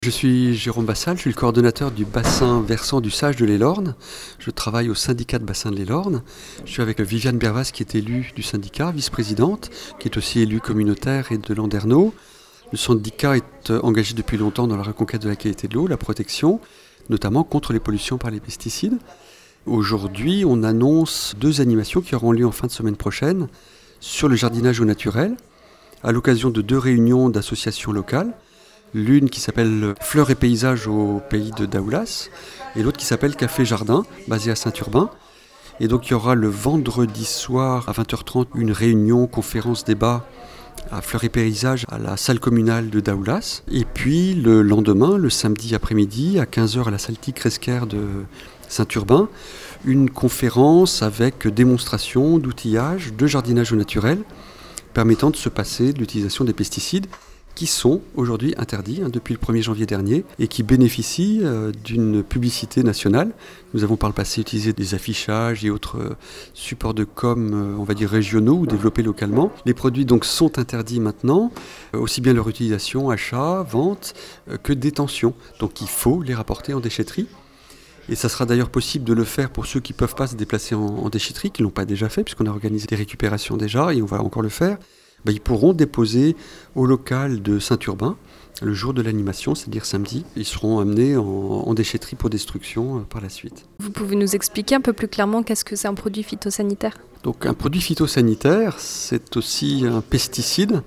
Je suis Jérôme Bassal, je suis le coordonnateur du bassin versant du Sage de l'Elorn. Je travaille au syndicat de bassin de l'Elorn. Je suis avec Viviane Bervas qui est élue du syndicat, vice-présidente, qui est aussi élue communautaire et de Landerneau. Le syndicat est engagé depuis longtemps dans la reconquête de la qualité de l'eau, la protection, notamment contre les pollutions par les pesticides. Aujourd'hui, on annonce 2 animations qui auront lieu en fin de semaine prochaine sur le jardinage au naturel, à l'occasion de 2 réunions d'associations locales. L'une qui s'appelle Fleurs et paysages au pays de Daoulas et l'autre qui s'appelle Café Jardin, basé à Saint-Urbain. Et donc il y aura le vendredi soir à 20h30 une réunion, conférence, débat à Fleurs et paysages à la salle communale de Daoulas. Et puis le lendemain, le samedi après-midi, à 15h à la salle Tic-Resquer de Saint-Urbain, une conférence avec démonstration d'outillage de jardinage au naturel permettant de se passer de l'utilisation des pesticides qui sont aujourd'hui interdits depuis le 1er janvier dernier et qui bénéficient d'une publicité nationale. Nous avons par le passé utilisé des affichages et autres supports de com, on va dire régionaux ou développés localement. Les produits donc sont interdits maintenant, aussi bien leur utilisation, achat, vente que détention. Donc il faut les rapporter en déchetterie. Et ça sera d'ailleurs possible de le faire pour ceux qui ne peuvent pas se déplacer en déchetterie, qui ne l'ont pas déjà fait, puisqu'on a organisé des récupérations déjà et on va encore le faire. Ils pourront déposer au local de Saint-Urbain le jour de l'animation, c'est-à-dire samedi. Ils seront amenés en déchetterie pour destruction par la suite. Vous pouvez nous expliquer un peu plus clairement qu'est-ce que c'est un produit phytosanitaire ? Donc un produit phytosanitaire, c'est aussi un pesticide.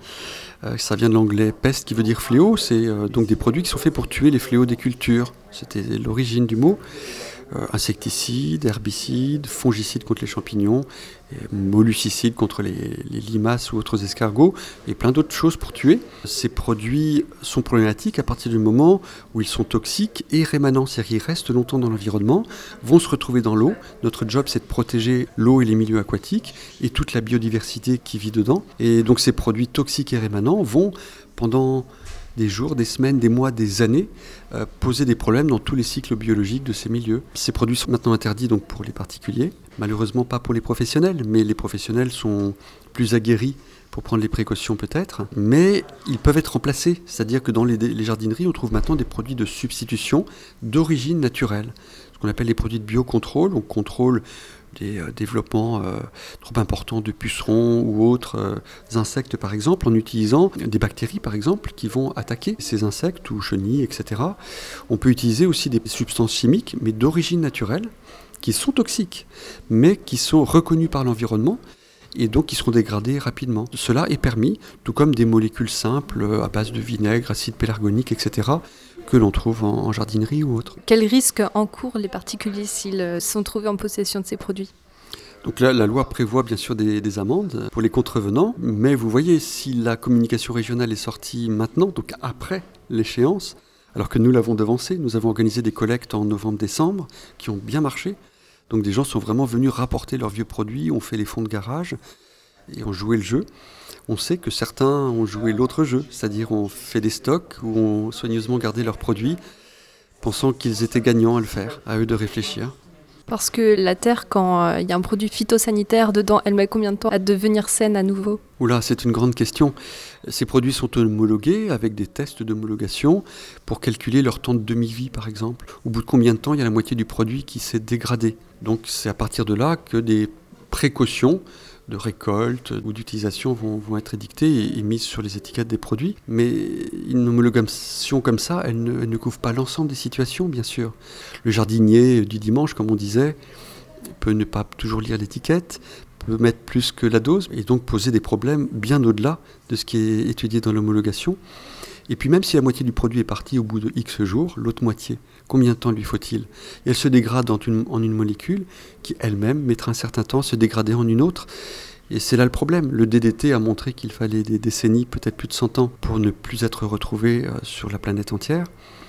Ça vient de l'anglais peste qui veut dire fléau. C'est donc des produits qui sont faits pour tuer les fléaux des cultures. C'était l'origine du mot. Insecticides, herbicides, fongicides contre les champignons, molluscicides contre les limaces ou autres escargots, et plein d'autres choses pour tuer. Ces produits sont problématiques à partir du moment où ils sont toxiques et rémanents, c'est-à-dire qu'ils restent longtemps dans l'environnement, vont se retrouver dans l'eau. Notre job, c'est de protéger l'eau et les milieux aquatiques et toute la biodiversité qui vit dedans. Et donc ces produits toxiques et rémanents vont, pendant des jours, des semaines, des mois, des années, poser des problèmes dans tous les cycles biologiques de ces milieux. Ces produits sont maintenant interdits donc pour les particuliers, malheureusement pas pour les professionnels, mais les professionnels sont plus aguerris pour prendre les précautions peut-être, mais ils peuvent être remplacés, c'est-à-dire que dans les jardineries, on trouve maintenant des produits de substitution d'origine naturelle, ce qu'on appelle les produits de biocontrôle, on contrôle des développements trop importants de pucerons ou autres insectes par exemple, en utilisant des bactéries par exemple qui vont attaquer ces insectes ou chenilles, etc. On peut utiliser aussi des substances chimiques mais d'origine naturelle qui sont toxiques mais qui sont reconnues par l'environnement et donc qui seront dégradées rapidement. Cela est permis, tout comme des molécules simples à base de vinaigre, acide pélargonique, etc., que l'on trouve en jardinerie ou autre. Quels risques encourent les particuliers s'ils sont trouvés en possession de ces produits ? Donc là, la loi prévoit bien sûr des amendes pour les contrevenants, mais vous voyez, si la communication régionale est sortie maintenant, donc après l'échéance, alors que nous l'avons devancé, nous avons organisé des collectes en novembre-décembre qui ont bien marché. Donc des gens sont vraiment venus rapporter leurs vieux produits, ont fait les fonds de garage et ont joué le jeu. On sait que certains ont joué l'autre jeu, c'est-à-dire ont fait des stocks ou ont soigneusement gardé leurs produits, pensant qu'ils étaient gagnants à le faire, à eux de réfléchir. Parce que la terre, quand il y a un produit phytosanitaire dedans, elle met combien de temps à devenir saine à nouveau ? Oula, c'est une grande question. Ces produits sont homologués avec des tests d'homologation pour calculer leur temps de demi-vie, par exemple. Au bout de combien de temps il y a la moitié du produit qui s'est dégradé. Donc c'est à partir de là que des précautions de récolte ou d'utilisation vont être édictées et mises sur les étiquettes des produits. Mais une homologation comme ça, elle ne couvre pas l'ensemble des situations, bien sûr. Le jardinier du dimanche, comme on disait, peut ne pas toujours lire l'étiquette, peut mettre plus que la dose, et donc poser des problèmes bien au-delà de ce qui est étudié dans l'homologation. Et puis même si la moitié du produit est partie au bout de X jours, l'autre moitié, combien de temps lui faut-il ? Et elle se dégrade en une molécule qui elle-même mettra un certain temps à se dégrader en une autre. Et c'est là le problème. Le DDT a montré qu'il fallait des décennies, peut-être plus de 100 ans, pour ne plus être retrouvé sur la planète entière.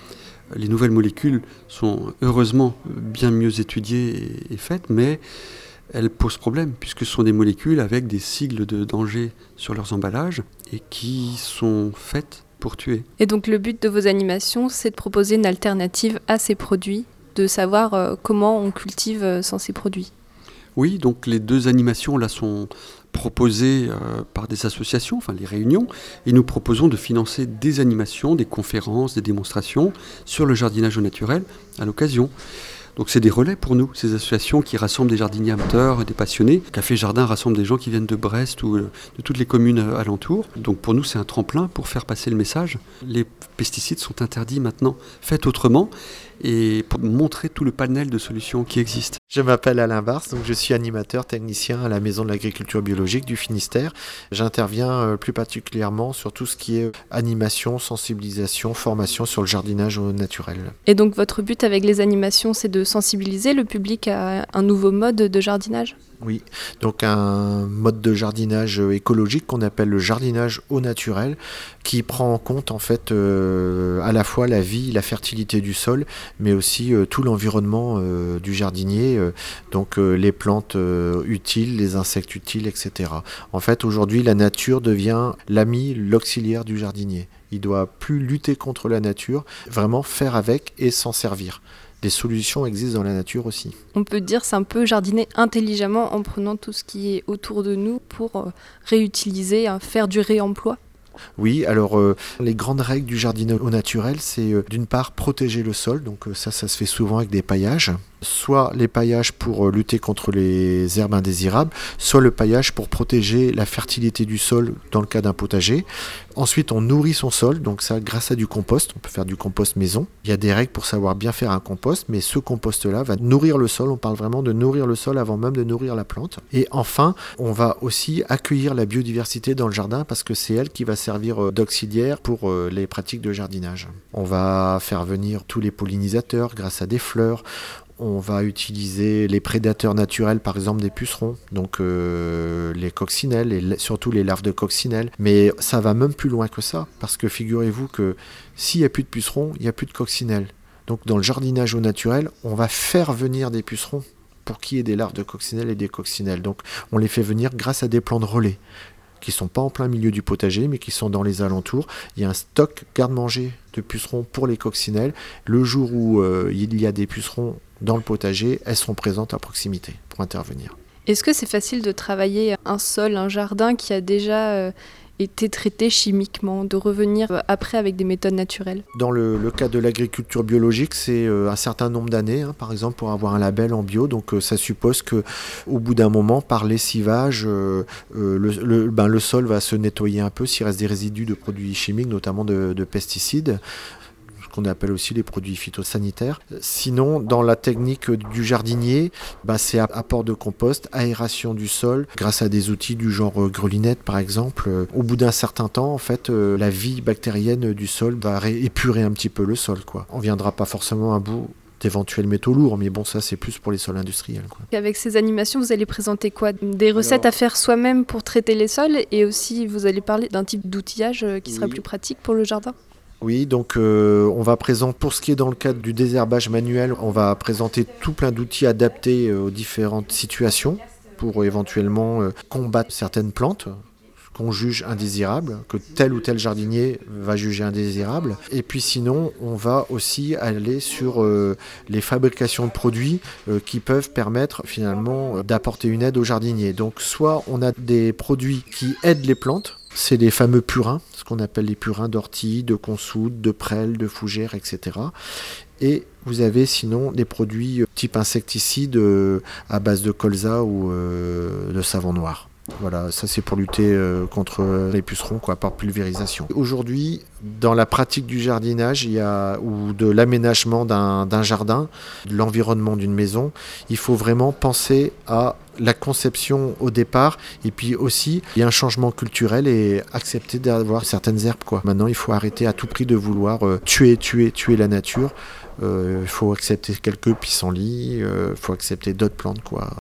Les nouvelles molécules sont heureusement bien mieux étudiées et faites, mais elles posent problème, puisque ce sont des molécules avec des sigles de danger sur leurs emballages et qui sont faites pour tuer. Et donc le but de vos animations, c'est de proposer une alternative à ces produits, de savoir comment on cultive sans ces produits. Oui, donc les 2 animations là sont proposées par des associations, enfin les réunions, et nous proposons de financer des animations, des conférences, des démonstrations sur le jardinage au naturel à l'occasion. Donc c'est des relais pour nous, ces associations qui rassemblent des jardiniers amateurs et des passionnés. Café Jardin rassemble des gens qui viennent de Brest ou de toutes les communes alentours. Donc pour nous c'est un tremplin pour faire passer le message. Les pesticides sont interdits maintenant, faites autrement, et pour montrer tout le panel de solutions qui existent. Je m'appelle Alain Bars, donc je suis animateur technicien à la Maison de l'Agriculture Biologique du Finistère. J'interviens plus particulièrement sur tout ce qui est animation, sensibilisation, formation sur le jardinage au naturel. Et donc votre but avec les animations, c'est de sensibiliser le public à un nouveau mode de jardinage ? Oui, donc un mode de jardinage écologique qu'on appelle le jardinage au naturel, qui prend en compte en fait à la fois la vie, la fertilité du sol, mais aussi tout l'environnement du jardinier, donc les plantes utiles, les insectes utiles, etc. En fait, aujourd'hui, la nature devient l'ami, l'auxiliaire du jardinier. Il ne doit plus lutter contre la nature, vraiment faire avec et s'en servir. Des solutions existent dans la nature aussi. On peut dire que c'est un peu jardiner intelligemment en prenant tout ce qui est autour de nous pour réutiliser, faire du réemploi. Oui, alors les grandes règles du jardinage au naturel, c'est d'une part protéger le sol, donc ça se fait souvent avec des paillages, soit les paillages pour lutter contre les herbes indésirables, soit le paillage pour protéger la fertilité du sol dans le cas d'un potager. Ensuite, on nourrit son sol, donc ça grâce à du compost, on peut faire du compost maison. Il y a des règles pour savoir bien faire un compost, mais ce compost-là va nourrir le sol, on parle vraiment de nourrir le sol avant même de nourrir la plante. Et enfin, on va aussi accueillir la biodiversité dans le jardin parce que c'est elle qui va servir d'auxiliaire pour les pratiques de jardinage. On va faire venir tous les pollinisateurs grâce à des fleurs. On va utiliser les prédateurs naturels, par exemple des pucerons, donc les coccinelles, et surtout les larves de coccinelles. Mais ça va même plus loin que ça, parce que figurez-vous que s'il n'y a plus de pucerons, il n'y a plus de coccinelles. Donc dans le jardinage au naturel, on va faire venir des pucerons pour qu'il y ait des larves de coccinelles et des coccinelles. Donc on les fait venir grâce à des plants de relais, qui ne sont pas en plein milieu du potager, mais qui sont dans les alentours. Il y a un stock garde-manger de pucerons pour les coccinelles. Le jour où il y a des pucerons dans le potager, elles sont présentes à proximité pour intervenir. Est-ce que c'est facile de travailler un sol, un jardin qui a déjà été traité chimiquement, de revenir après avec des méthodes naturelles ? Dans le cas de l'agriculture biologique, c'est un certain nombre d'années, par exemple pour avoir un label en bio. Donc ça suppose qu'au bout d'un moment, par lessivage, le sol va se nettoyer un peu s'il reste des résidus de produits chimiques, notamment de pesticides, qu'on appelle aussi les produits phytosanitaires. Sinon, dans la technique du jardinier, c'est apport de compost, aération du sol, grâce à des outils du genre grelinette par exemple. Au bout d'un certain temps, en fait, la vie bactérienne du sol va épurer un petit peu le sol, quoi. On ne viendra pas forcément à bout d'éventuels métaux lourds, mais bon, ça c'est plus pour les sols industriels, quoi. Avec ces animations, vous allez présenter quoi ? Des recettes à faire soi-même pour traiter les sols, et aussi vous allez parler d'un type d'outillage qui serait plus pratique pour le jardin ? Oui, donc on va présenter, pour ce qui est dans le cadre du désherbage manuel, on va présenter tout plein d'outils adaptés aux différentes situations pour éventuellement combattre certaines plantes qu'on juge indésirables, que tel ou tel jardinier va juger indésirables. Et puis sinon, on va aussi aller sur les fabrications de produits qui peuvent permettre finalement d'apporter une aide aux jardiniers. Donc soit on a des produits qui aident les plantes, c'est les fameux purins, ce qu'on appelle les purins d'ortie, de consoude, de prêle, de fougère, etc. Et vous avez sinon des produits type insecticides à base de colza ou de savon noir. Voilà, ça c'est pour lutter contre les pucerons, par pulvérisation. Aujourd'hui, dans la pratique du jardinage ou de l'aménagement d'un jardin, de l'environnement d'une maison, il faut vraiment penser à la conception au départ, et puis aussi il y a un changement culturel et accepter d'avoir certaines herbes, Maintenant, il faut arrêter à tout prix de vouloir tuer la nature. Il faut accepter quelques pissenlits, il faut accepter d'autres plantes,